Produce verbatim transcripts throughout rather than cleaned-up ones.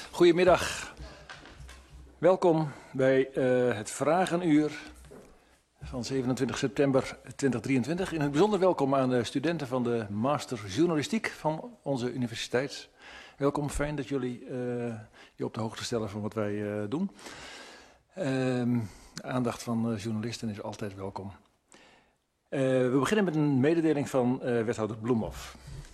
Goedemiddag. Welkom bij uh, het Vragenuur van zevenentwintig september tweeduizend drieëntwintig. In het bijzonder welkom aan de studenten van de Master Journalistiek van onze universiteit. Welkom, fijn dat jullie uh, je op de hoogte stellen van wat wij uh, doen. Uh, de aandacht van uh, journalisten is altijd welkom. Uh, we beginnen met een mededeling van uh, wethouder Bloemhoff.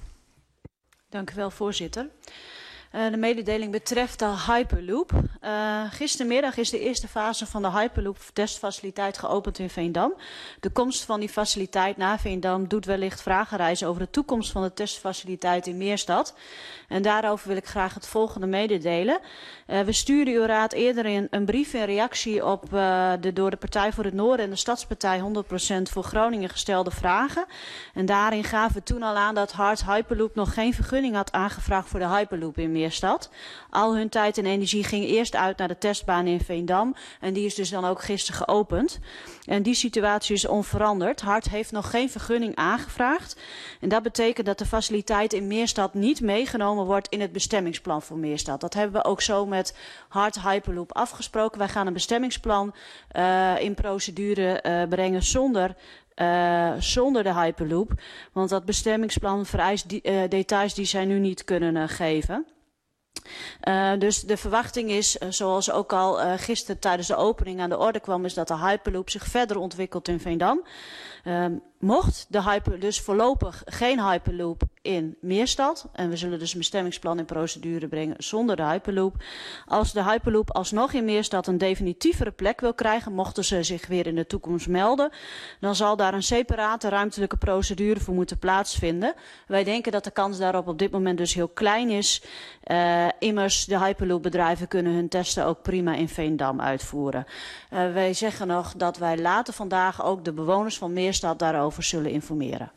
Dank u wel, voorzitter. Uh, de mededeling betreft de Hyperloop. Uh, gistermiddag is de eerste fase van de Hyperloop testfaciliteit geopend in Veendam. De komst van die faciliteit naar Veendam doet wellicht vragen reizen over de toekomst van de testfaciliteit in Meerstad. En daarover wil ik graag het volgende mededelen. Uh, we stuurden uw raad eerder in een brief in reactie op uh, de door de Partij voor het Noorden en de Stadspartij honderd procent voor Groningen gestelde vragen. En daarin gaven we toen al aan dat Hart Hyperloop nog geen vergunning had aangevraagd voor de Hyperloop in Meerstad. Al hun tijd en energie ging eerst uit naar de testbaan in Veendam. En die is dus dan ook gisteren geopend. En die situatie is onveranderd. Hart heeft nog geen vergunning aangevraagd. En dat betekent dat de faciliteit in Meerstad niet meegenomen wordt in het bestemmingsplan voor Meerstad. Dat hebben we ook zo met Hart Hyperloop afgesproken. Wij gaan een bestemmingsplan uh, in procedure uh, brengen zonder... Uh, zonder de Hyperloop. Want dat bestemmingsplan vereist die, uh, details die zij nu niet kunnen uh, geven. Uh, dus de verwachting is, uh, zoals ook al uh, gisteren tijdens de opening aan de orde kwam, is dat de Hyperloop zich verder ontwikkelt in Veendam. Uh, mocht de Hyper, dus voorlopig geen Hyperloop in Meerstad, en we zullen dus een bestemmingsplan in procedure brengen zonder de Hyperloop. Als de Hyperloop alsnog in Meerstad een definitievere plek wil krijgen, mochten ze zich weer in de toekomst melden, dan zal daar een separate ruimtelijke procedure voor moeten plaatsvinden. Wij denken dat de kans daarop op dit moment dus heel klein is. Uh, immers, de Hyperloop-bedrijven kunnen hun testen ook prima in Veendam uitvoeren. Uh, wij zeggen nog dat wij later vandaag ook de bewoners van Meerstad daarover zullen informeren.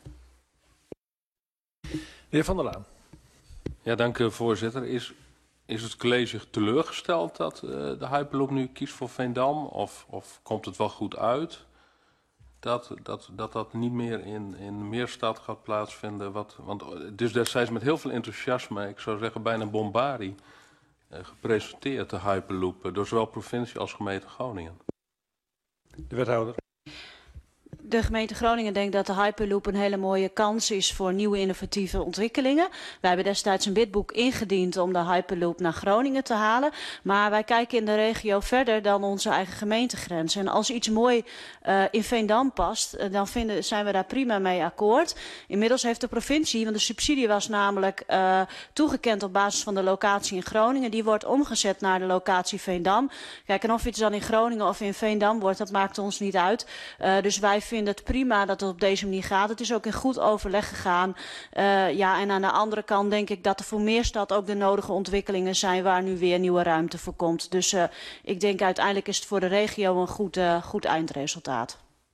De heer Van der Laan. Ja, dank u, voorzitter. Is, is het college teleurgesteld dat uh, de Hyperloop nu kiest voor Veendam? Of, of komt het wel goed uit dat dat, dat, dat niet meer in, in Meerstad gaat plaatsvinden? Wat, want het is destijds met heel veel enthousiasme, ik zou zeggen bijna bombardie, uh, gepresenteerd, de Hyperloop, uh, door zowel provincie als gemeente Groningen. De wethouder. De gemeente Groningen denkt dat de Hyperloop een hele mooie kans is voor nieuwe innovatieve ontwikkelingen. Wij hebben destijds een witboek ingediend om de Hyperloop naar Groningen te halen. Maar wij kijken in de regio verder dan onze eigen gemeentegrenzen. En als iets mooi uh, in Veendam past, uh, dan vinden, zijn we daar prima mee akkoord. Inmiddels heeft de provincie, want de subsidie was namelijk uh, toegekend op basis van de locatie in Groningen. Die wordt omgezet naar de locatie Veendam. Kijk, en of iets dan in Groningen of in Veendam wordt, dat maakt ons niet uit. Uh, dus wij vinden het prima dat het op deze manier gaat. Het is ook in goed overleg gegaan. Uh, ja, en aan de andere kant denk ik dat er voor Meerstad ook de nodige ontwikkelingen zijn waar nu weer nieuwe ruimte voor komt. Dus uh, ik denk uiteindelijk is het voor de regio een goed, uh, goed eindresultaat.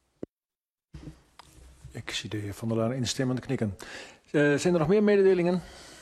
Ik zie de heer Van der Laan instemmend knikken. Uh, zijn er nog meer mededelingen?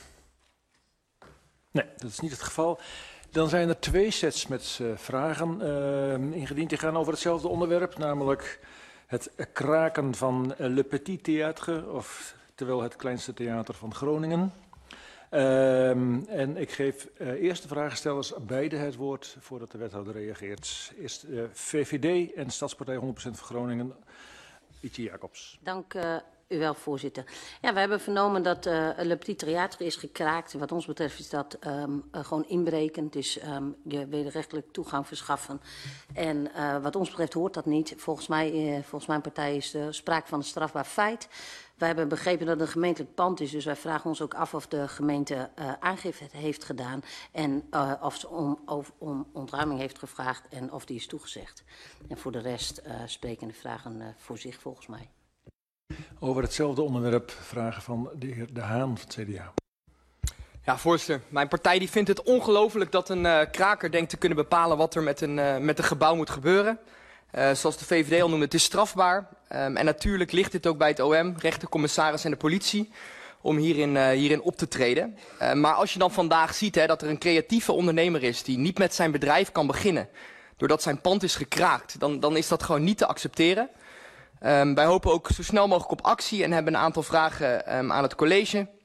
Nee, dat is niet het geval. Dan zijn er twee sets met uh, vragen uh, ingediend. Die gaan over hetzelfde onderwerp, namelijk het kraken van Le Petit Théâtre, of terwijl het kleinste theater van Groningen. Uh, en ik geef uh, eerst de vragenstellers beide het woord voordat de wethouder reageert. Eerst uh, V V D en Stadspartij honderd procent van Groningen. Ietje Jacobs. Dank uh, u wel, voorzitter. Ja, we hebben vernomen dat uh, Le Petit Théâtre is gekraakt. Wat ons betreft is dat um, uh, gewoon inbrekend. Dus um, je wederrechtelijk toegang verschaffen. En uh, wat ons betreft hoort dat niet. Volgens mij, uh, volgens mijn partij is er sprake van een strafbaar feit. Wij hebben begrepen dat het een gemeentelijk pand is. Dus wij vragen ons ook af of de gemeente uh, aangifte heeft gedaan. En uh, of ze om, of, om ontruiming heeft gevraagd en of die is toegezegd. En voor de rest uh, spreken de vragen uh, voor zich volgens mij. Over hetzelfde onderwerp vragen van de heer De Haan van het C D A. Ja, voorzitter. Mijn partij die vindt het ongelooflijk dat een uh, kraker denkt te kunnen bepalen wat er met een, uh, met een gebouw moet gebeuren. Uh, zoals de V V D al noemde, het is strafbaar. Um, en natuurlijk ligt dit ook bij het O M, rechter, commissaris en de politie, om hierin, uh, hierin op te treden. Uh, maar als je dan vandaag ziet hè, dat er een creatieve ondernemer is die niet met zijn bedrijf kan beginnen, doordat zijn pand is gekraakt, dan, dan is dat gewoon niet te accepteren. Um, wij hopen ook zo snel mogelijk op actie en hebben een aantal vragen um, aan het college.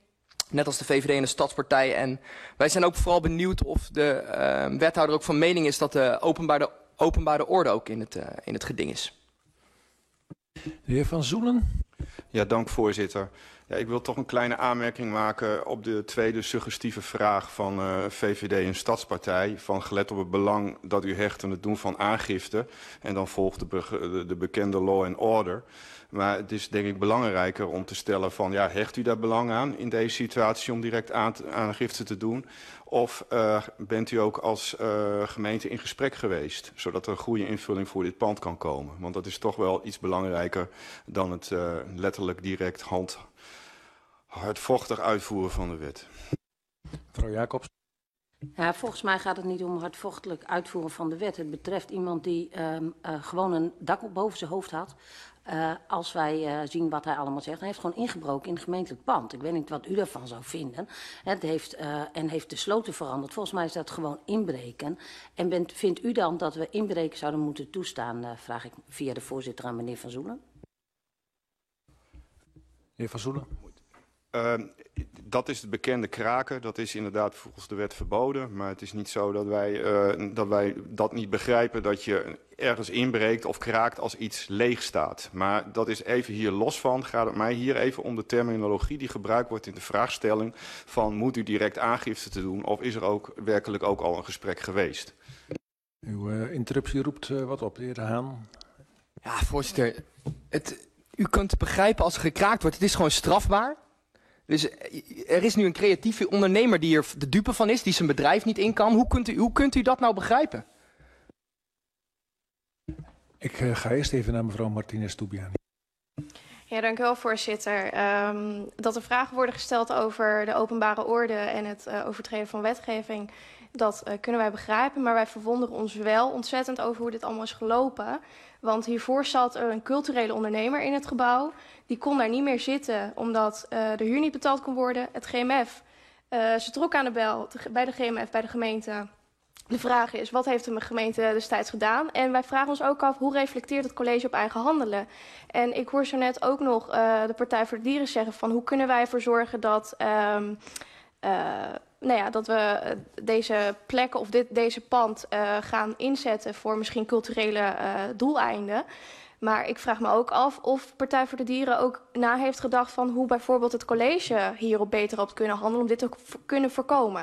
Net als de V V D en de Stadspartij. En wij zijn ook vooral benieuwd of de uh, wethouder ook van mening is dat de openbare, openbare orde ook in het, uh, in het geding is. De heer Van Zoelen. Ja, dank voorzitter. Ja, ik wil toch een kleine aanmerking maken op de tweede suggestieve vraag van uh, V V D en Stadspartij. Van gelet op het belang dat u hecht aan het doen van aangifte. En dan volgt de, be de, de bekende law and order. Maar het is denk ik belangrijker om te stellen van, ja, hecht u daar belang aan in deze situatie om direct aan aangifte te doen? Of uh, bent u ook als uh, gemeente in gesprek geweest, zodat er een goede invulling voor dit pand kan komen? Want dat is toch wel iets belangrijker dan het uh, letterlijk direct hand, hardvochtig uitvoeren van de wet. Mevrouw Jacobs. Ja, volgens mij gaat het niet om hardvochtelijk uitvoeren van de wet. Het betreft iemand die um, uh, gewoon een dak boven zijn hoofd had. Uh, als wij uh, zien wat hij allemaal zegt. Hij heeft gewoon ingebroken in het gemeentelijk pand. Ik weet niet wat u daarvan zou vinden. Het heeft, uh, en heeft de sloten veranderd. Volgens mij is dat gewoon inbreken. En bent, vindt u dan dat we inbreken zouden moeten toestaan? Uh, vraag ik via de voorzitter aan meneer Van Zoelen. Heer Van Zoelen. Uh, dat is het bekende kraken. Dat is inderdaad volgens de wet verboden. Maar het is niet zo dat wij, uh, dat wij dat niet begrijpen dat je ergens inbreekt of kraakt als iets leeg staat. Maar dat is even hier los van. Gaat het mij hier even om de terminologie die gebruikt wordt in de vraagstelling van moet u direct aangifte te doen of is er ook werkelijk ook al een gesprek geweest? Uw uh, interruptie roept uh, wat op, de heer De Haan. Ja, voorzitter. Het, u kunt begrijpen als er gekraakt wordt, het is gewoon strafbaar. Dus er is nu een creatieve ondernemer die er de dupe van is, die zijn bedrijf niet in kan. Hoe kunt u, hoe kunt u dat nou begrijpen? Ik uh, ga eerst even naar mevrouw Martinez Toubiani. Ja, dank u wel, voorzitter. Um, dat er vragen worden gesteld over de openbare orde en het uh, overtreden van wetgeving, dat uh, kunnen wij begrijpen. Maar wij verwonderen ons wel ontzettend over hoe dit allemaal is gelopen. Want hiervoor zat er een culturele ondernemer in het gebouw. Die kon daar niet meer zitten, omdat uh, de huur niet betaald kon worden. Het G M F, uh, ze trok aan de bel te, bij de G M F, bij de gemeente. De vraag is, wat heeft de gemeente destijds gedaan? En wij vragen ons ook af, hoe reflecteert het college op eigen handelen? En ik hoor zo net ook nog uh, de Partij voor de Dieren zeggen van, hoe kunnen wij ervoor zorgen dat, um, uh, nou ja, dat we deze plekken of dit, deze pand uh, gaan inzetten voor misschien culturele uh, doeleinden. Maar ik vraag me ook af of Partij voor de Dieren ook na heeft gedacht van hoe bijvoorbeeld het college hierop beter op kunnen handelen om dit te kunnen voorkomen.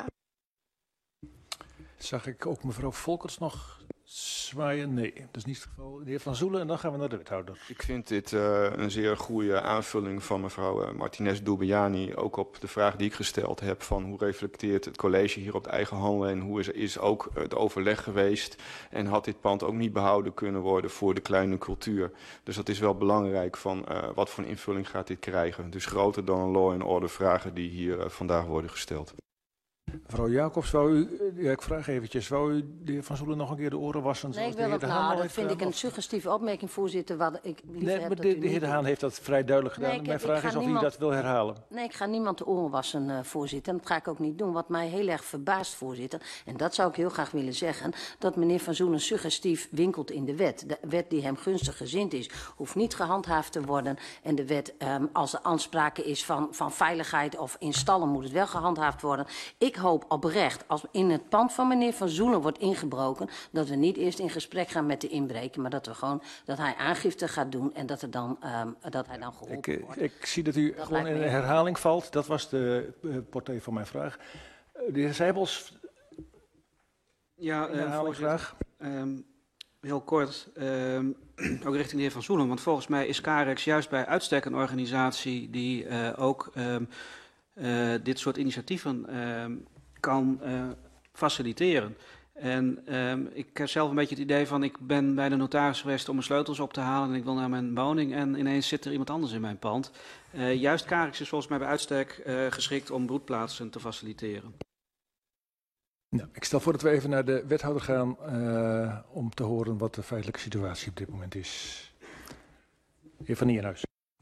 Zag ik ook mevrouw Volkers nog zwaaien? Nee, dat is niet het geval. De heer Van Zoelen en dan gaan we naar de wethouder. Ik vind dit uh, een zeer goede aanvulling van mevrouw uh, Martinez Toubiani. Ook op de vraag die ik gesteld heb van hoe reflecteert het college hier op de eigen handelen. En hoe is, is ook het overleg geweest. En had dit pand ook niet behouden kunnen worden voor de kleine cultuur. Dus dat is wel belangrijk van uh, wat voor een invulling gaat dit krijgen. Dus groter dan een law and order vragen die hier uh, vandaag worden gesteld. Mevrouw Jacobs, wou u, ja, ik vraag eventjes, wou u de heer Van Zoelen nog een keer de oren wassen? Nee, ik wil dat, nou, dat vind ik een suggestieve opmerking, voorzitter. Wat ik liever nee, heb maar dat de, u de heer De Haan heeft dat vrij duidelijk gedaan. Nee, ik, Mijn ik vraag is of niemand, u dat wil herhalen. Nee, ik ga niemand de oren wassen, uh, voorzitter. En dat ga ik ook niet doen. Wat mij heel erg verbaast, voorzitter, en dat zou ik heel graag willen zeggen, dat meneer Van Zoelen suggestief winkelt in de wet. De wet die hem gunstig gezind is, hoeft niet gehandhaafd te worden. En de wet, um, als er aansprake is van, van veiligheid of in stallen, moet het wel gehandhaafd worden. Ik hoop oprecht, als in het pand van meneer Van Zoelen wordt ingebroken, dat we niet eerst in gesprek gaan met de inbreker, maar dat we gewoon, dat hij aangifte gaat doen en dat, er dan, um, dat hij dan geholpen ik, wordt. Ik zie dat u dat gewoon in een herhaling valt. Dat was de uh, portée van mijn vraag. Uh, de heer Zijbels, ja, uh, herhaling graag. Um, heel kort, um, ook richting de heer Van Zoelen, want volgens mij is Carex juist bij uitstek een organisatie die uh, ook um, uh, dit soort initiatieven um, kan uh, faciliteren. En um, ik heb zelf een beetje het idee van, ik ben bij de notaris geweest om mijn sleutels op te halen en ik wil naar mijn woning en ineens zit er iemand anders in mijn pand. Uh, juist Carex is volgens mij bij uitstek uh, geschikt om broedplaatsen te faciliteren. Nou, ik stel voor dat we even naar de wethouder gaan uh, om te horen wat de feitelijke situatie op dit moment is. Heer Van Nierhuis.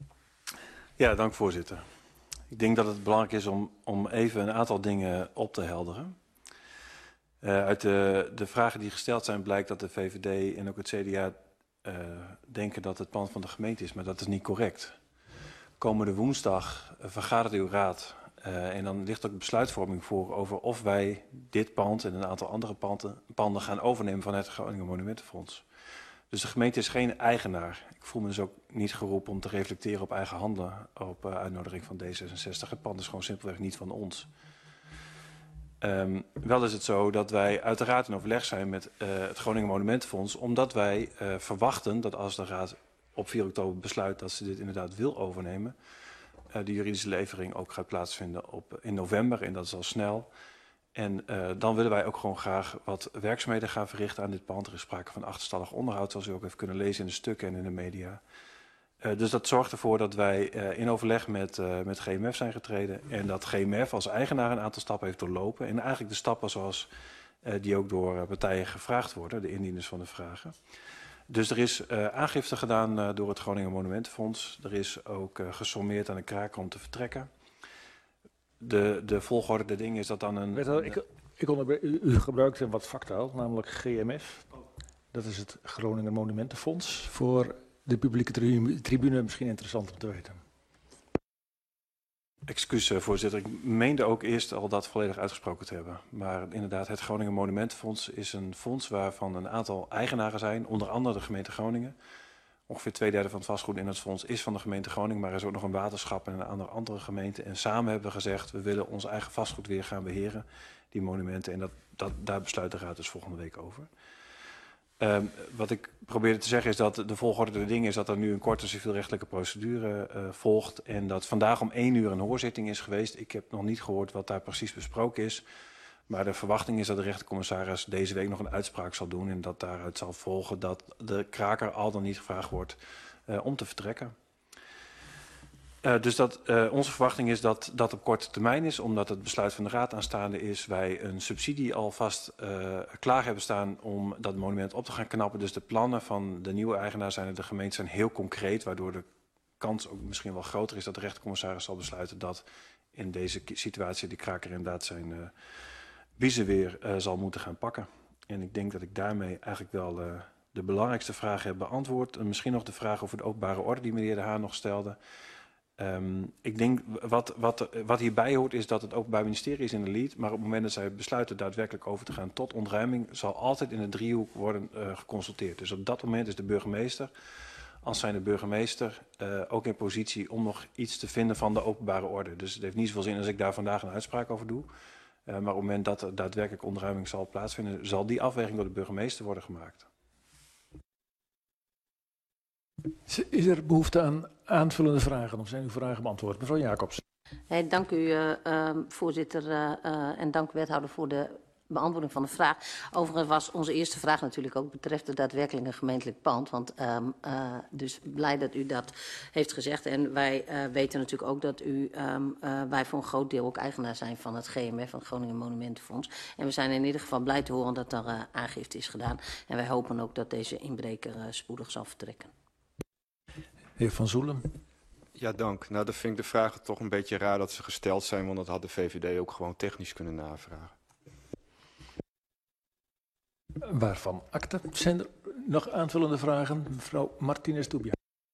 Ja, dank voorzitter. Ik denk dat het belangrijk is om, om even een aantal dingen op te helderen. Uh, uit de, de vragen die gesteld zijn blijkt dat de V V D en ook het C D A uh, denken dat het pand van de gemeente is, maar dat is niet correct. Komende woensdag uh, vergadert uw raad Uh, en dan ligt ook besluitvorming voor over of wij dit pand en een aantal andere panden, panden gaan overnemen van het Groningen Monumentenfonds. Dus de gemeente is geen eigenaar. Ik voel me dus ook niet geroepen om te reflecteren op eigen handen op uh, uitnodiging van D zesenzestig. Het pand is gewoon simpelweg niet van ons. Um, wel is het zo dat wij uiteraard in overleg zijn met uh, het Groningen Monumentenfonds, omdat wij uh, verwachten dat als de Raad op vier oktober besluit dat ze dit inderdaad wil overnemen, uh, de juridische levering ook gaat plaatsvinden op, in november, en dat is al snel. En uh, dan willen wij ook gewoon graag wat werkzaamheden gaan verrichten aan dit pand. Er is sprake van achterstallig onderhoud, zoals u ook heeft kunnen lezen in de stukken en in de media. Uh, dus dat zorgt ervoor dat wij uh, in overleg met, uh, met G M F zijn getreden. En dat G M F als eigenaar een aantal stappen heeft doorlopen. En eigenlijk de stappen zoals uh, die ook door uh, partijen gevraagd worden, de indieners van de vragen. Dus er is uh, aangifte gedaan uh, door het Groningen Monumentenfonds. Er is ook uh, gesommeerd aan de kraker om te vertrekken. De, de volgorde der dingen is dat dan een... Weet wel, ik, ik onderbre- u, u gebruikt een wat factaal, namelijk G M F. Dat is het Groninger Monumentenfonds. Voor de publieke tri- tribune misschien interessant om te weten. Excuus, uh, voorzitter. Ik meende ook eerst al dat volledig uitgesproken te hebben. Maar inderdaad, het Groninger Monumentenfonds is een fonds waarvan een aantal eigenaren zijn. Onder andere de gemeente Groningen. Ongeveer twee derde van het vastgoed in het fonds is van de gemeente Groningen, maar er is ook nog een waterschap en een andere, andere gemeente. En samen hebben we gezegd, we willen ons eigen vastgoed weer gaan beheren, die monumenten. En dat, dat, daar besluit de Raad dus volgende week over. Um, wat ik probeerde te zeggen is dat de volgorde der dingen is dat er nu een korte civielrechtelijke procedure uh, volgt. En dat vandaag om één uur een hoorzitting is geweest. Ik heb nog niet gehoord wat daar precies besproken is. Maar de verwachting is dat de rechtercommissaris deze week nog een uitspraak zal doen. En dat daaruit zal volgen dat de kraker al dan niet gevraagd wordt uh, om te vertrekken. Uh, dus dat, uh, onze verwachting is dat dat op korte termijn is. Omdat het besluit van de Raad aanstaande is. Wij een subsidie alvast uh, klaar hebben staan om dat monument op te gaan knappen. Dus de plannen van de nieuwe eigenaar zijn de gemeente zijn heel concreet. Waardoor de kans ook misschien wel groter is dat de rechtercommissaris zal besluiten dat in deze situatie die kraker inderdaad zijn... Uh, biezen weer uh, zal moeten gaan pakken. En ik denk dat ik daarmee eigenlijk wel uh, de belangrijkste vragen heb beantwoord. En misschien nog de vraag over de openbare orde die meneer De Haan nog stelde. Um, ik denk wat, wat, wat hierbij hoort is dat het Openbaar Ministerie is in de lead. Maar op het moment dat zij besluiten daadwerkelijk over te gaan tot ontruiming, zal altijd in de driehoek worden uh, geconsulteerd. Dus op dat moment is de burgemeester, als zijn de burgemeester, uh, ook in positie om nog iets te vinden van de openbare orde. Dus het heeft niet zoveel zin als ik daar vandaag een uitspraak over doe. Uh, maar op het moment dat er daadwerkelijk ontruiming zal plaatsvinden, zal die afweging door de burgemeester worden gemaakt. Is er behoefte aan aanvullende vragen of zijn uw vragen beantwoord? Mevrouw Jacobs. Hey, dank u, uh, uh, voorzitter, uh, uh, en dank wethouder voor de beantwoording van de vraag. Overigens was onze eerste vraag natuurlijk ook betreft het daadwerkelijk een gemeentelijk pand. Want um, uh, dus blij dat u dat heeft gezegd. En wij uh, weten natuurlijk ook dat u, um, uh, wij voor een groot deel ook eigenaar zijn van het G M F, van het Groningen Monumentenfonds. En we zijn in ieder geval blij te horen dat er uh, aangifte is gedaan. En wij hopen ook dat deze inbreker uh, spoedig zal vertrekken. Heer Van Zoelen. Ja, dank. Nou, dan vind ik de vragen toch een beetje raar dat ze gesteld zijn, want dat had de V V D ook gewoon technisch kunnen navragen. Waarvan akte? Zijn er nog aanvullende vragen? Mevrouw Martinez-Toebia.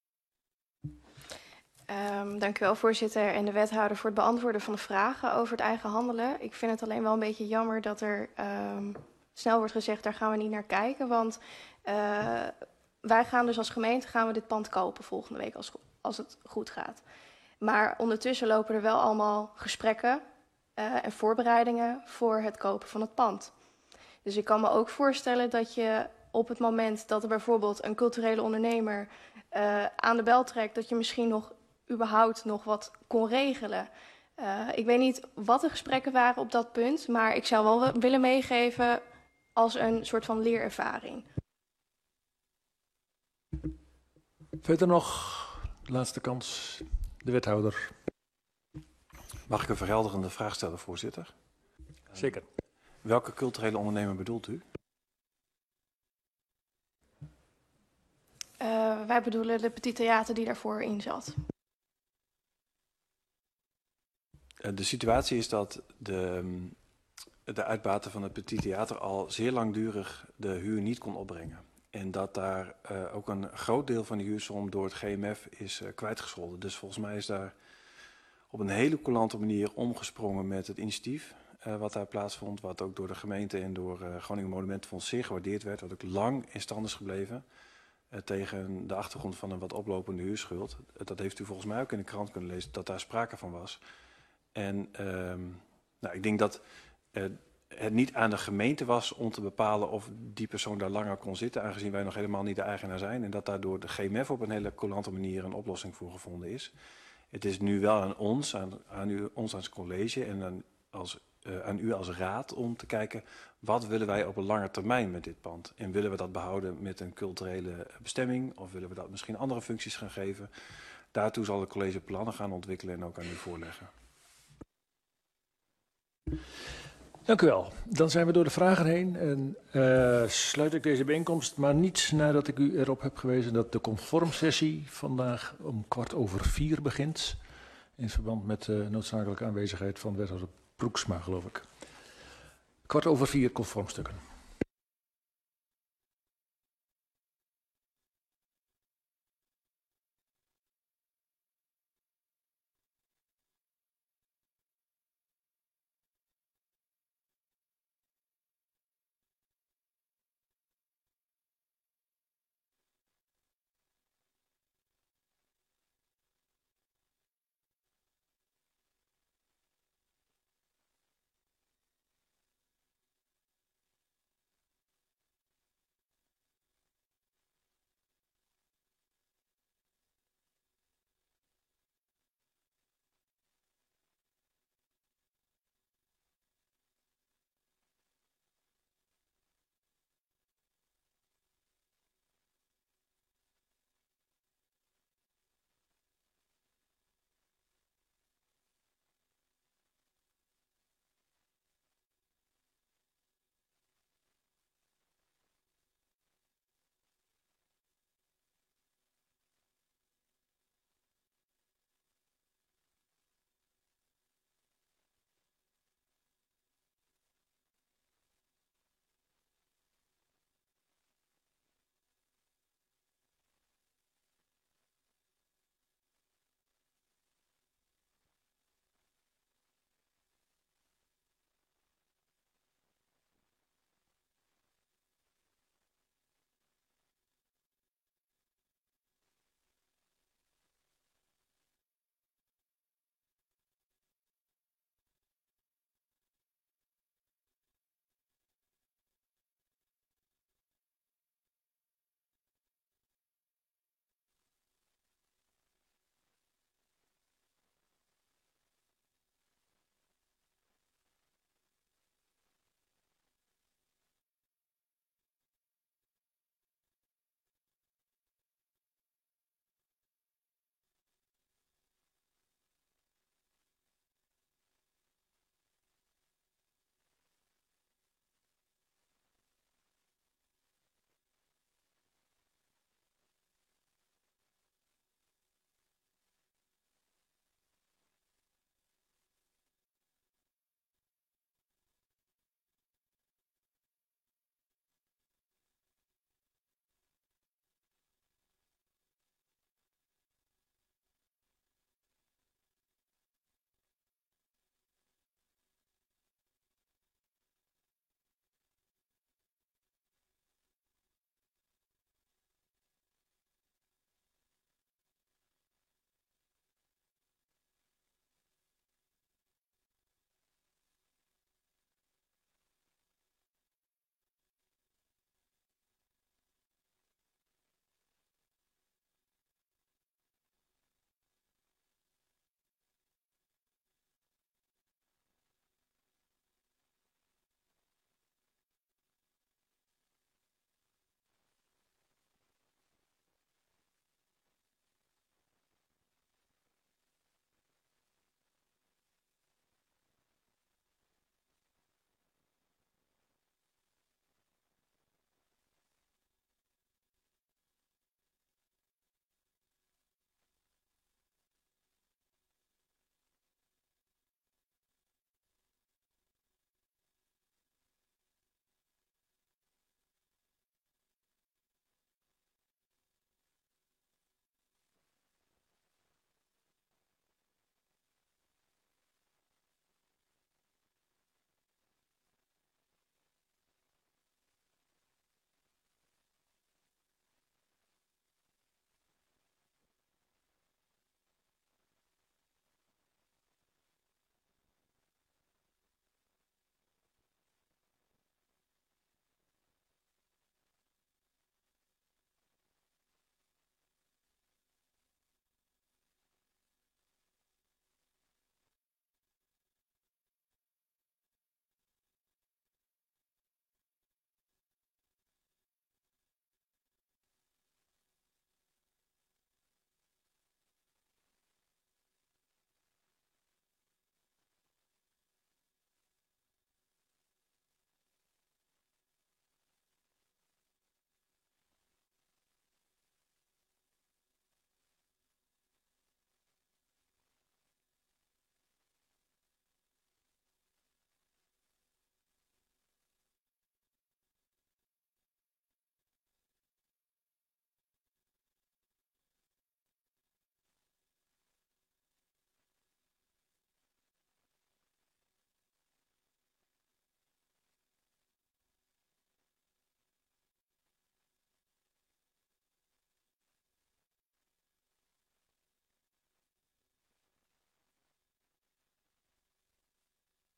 Um, dank u wel, voorzitter en de wethouder voor het beantwoorden van de vragen over het eigen handelen. Ik vind het alleen wel een beetje jammer dat er um, snel wordt gezegd, daar gaan we niet naar kijken. Want uh, wij gaan dus als gemeente gaan we dit pand kopen volgende week als, als het goed gaat. Maar ondertussen lopen er wel allemaal gesprekken uh, en voorbereidingen voor het kopen van het pand. Dus ik kan me ook voorstellen dat je op het moment dat er bijvoorbeeld een culturele ondernemer uh, aan de bel trekt, dat je misschien nog überhaupt nog wat kon regelen. Uh, ik weet niet wat de gesprekken waren op dat punt, maar ik zou wel willen meegeven als een soort van leerervaring. Verder nog, de laatste kans, de wethouder. Mag ik een verhelderende vraag stellen, voorzitter? Zeker. Welke culturele ondernemer bedoelt u? Uh, wij bedoelen de Petit Theater die daarvoor in zat. De situatie is dat de, de uitbater van het Petit Theater al zeer langdurig de huur niet kon opbrengen. En dat daar uh, ook een groot deel van de huursom door het G M F is uh, kwijtgescholden. Dus volgens mij is daar op een hele coulante manier omgesprongen met het initiatief uh, wat daar plaatsvond. Wat ook door de gemeente en door uh, Groningen Monumentenfonds zeer gewaardeerd werd. Wat ook lang in stand is gebleven. Uh, tegen de achtergrond van een wat oplopende huurschuld. Uh, dat heeft u volgens mij ook in de krant kunnen lezen dat daar sprake van was. En uh, nou, ik denk dat uh, het niet aan de gemeente was om te bepalen of die persoon daar langer kon zitten. Aangezien wij nog helemaal niet de eigenaar zijn. En dat daardoor de G M F op een hele coulante manier een oplossing voor gevonden is. Het is nu wel aan ons, aan, aan u, ons als college en aan, als, uh, aan u als raad om te kijken wat willen wij op een lange termijn met dit pand. En willen we dat behouden met een culturele bestemming of willen we dat misschien andere functies gaan geven. Daartoe zal het college plannen gaan ontwikkelen en ook aan u voorleggen. Dank u wel. Dan zijn we door de vragen heen en uh, sluit ik deze bijeenkomst, maar niet nadat ik u erop heb gewezen dat de conformsessie vandaag om kwart over vier begint. In verband met de noodzakelijke aanwezigheid van wethouder Broeksma, geloof ik. Kwart over vier conformstukken.